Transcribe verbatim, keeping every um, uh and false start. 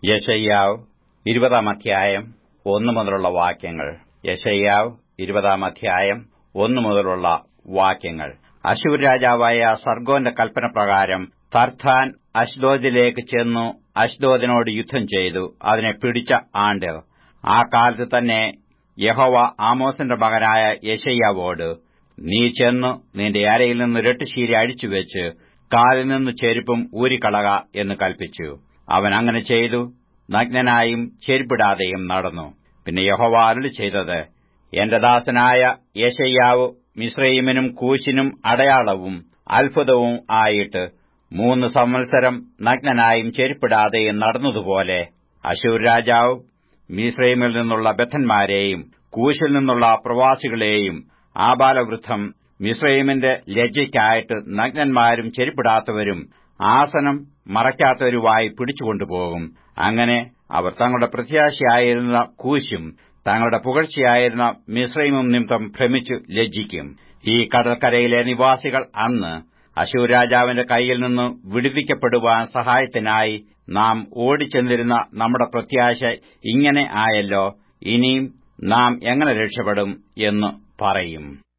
യെശയ്യാവ് ഇരുപതാം അധ്യായം ഒന്നു മുതലുള്ള വാക്യങ്ങൾ. യെശയ്യാവ് ഇരുപതാം അധ്യായം ഒന്നു മുതലുള്ള വാക്യങ്ങൾ. അശ്ശൂർ രാജാവായ സർഗോന്റെ കൽപ്പന പ്രകാരം തർത്താൻ അശ്ദോദിലേക്ക് ചെന്നു അശ്ദോദിനോട് യുദ്ധം ചെയ്തു അതിനെ പിടിച്ച ആണ്ട്. ആ കാലത്ത് തന്നെ യഹോവ ആമോസിന്റെ മകനായ യെശയ്യാവോട്, നീ ചെന്നു നിന്റെ അരയിൽ നിന്ന് രട്ടുശീല അഴിച്ചുവെച്ച് കാലിൽ നിന്ന് ചെരുപ്പും ഊരിക്കളക എന്ന് കൽപ്പിച്ചു. അവൻ അങ്ങനെ ചെയ്തു, നഗ്നനായും ചെരുപ്പിടാതെയും നടന്നു. പിന്നെ യഹോവ അരുളി ചെയ്തത്, എന്റെ ദാസനായ യെശയ്യാവ് മിസ്രയീമിനും കൂശിനും അടയാളവും അത്ഭുതവും ആയിട്ട് മൂന്ന് സംവത്സരം നഗ്നനായും ചെരുപ്പിടാതെയും നടന്നതുപോലെ അശ്ശൂർ രാജാവ് മിസ്രയീമിൽ നിന്നുള്ള ബദ്ധന്മാരെയും കൂശിൽ നിന്നുള്ള പ്രവാസികളെയും ആബാലവൃദ്ധം മിസ്രയീമിന്റെ ലജ്ജയ്ക്കായിട്ട് നഗ്നന്മാരും ചെരുപ്പിടാത്തവരും ആസനം മറയ്ക്കാത്തവരുമായി പിടിച്ചുകൊണ്ടുപോകും. അങ്ങനെ അവർ തങ്ങളുടെ പ്രത്യാശയായിരുന്ന കൂശും തങ്ങളുടെ പുകഴ്ചയായിരുന്ന മിസ്രയീമും നിമിത്തം ഭ്രമിച്ചു ലജ്ജിക്കും. ഈ കടൽക്കരയിലെ നിവാസികൾ അന്ന് അശ്ശൂർ രാജാവിന്റെ കൈയിൽ നിന്ന് വിടുവിക്കപ്പെടുവാൻ സഹായത്തിനായി നാം ഓടിച്ചെന്നിരുന്ന നമ്മുടെ പ്രത്യാശ ഇങ്ങനെ ആയല്ലോ, ഇനിയും നാം എങ്ങനെ രക്ഷപ്പെടും എന്ന് പറയും.